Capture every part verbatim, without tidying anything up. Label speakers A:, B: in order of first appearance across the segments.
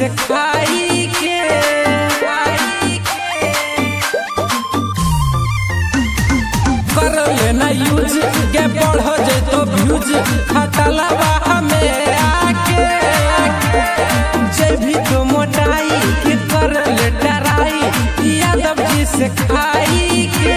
A: से खाई के कर लेना यूज के बढ़ जाए तो व्यूज खटला में आके जब भी तो मोटाई के कर ले डराई यादव जी से खाई के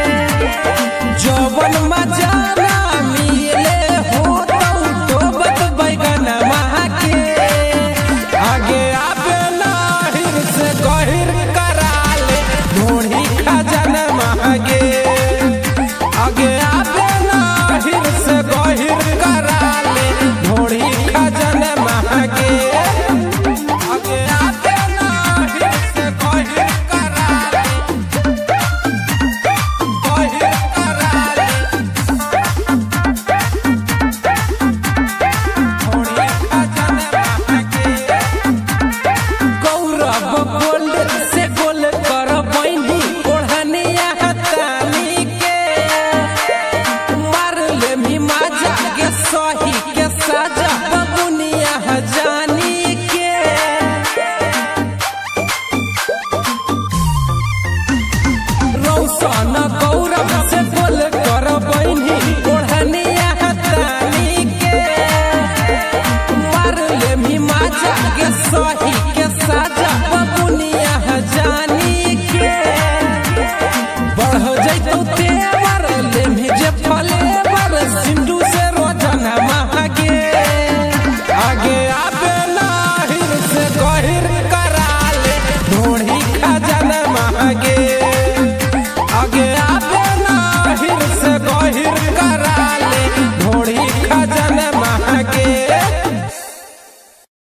A: जौवन मजा ना मिले हो तो बत बैगन महा के आगे आबे नाहिर से गहिर करा ले ढोढ़ी खजन महगे आगे आबे नाहिर से गहिर करा ले ढोढ़ी खजन महगे आगे आबे नाहिर से गहिर करा ले गहिर करा ले ढोढ़ी खजन महगे गौरव गोल्ड से गोल कर बैनी ओढ़निया हतानी के मार ले मी माजा के सही के साजा बबुनिया जानी के रौशन गौरव से गोल कर बैनी ओढ़निया हतानी के मार ले मी माजा के सही के साजा बबुनिया जानी के बढ़ जैतो ते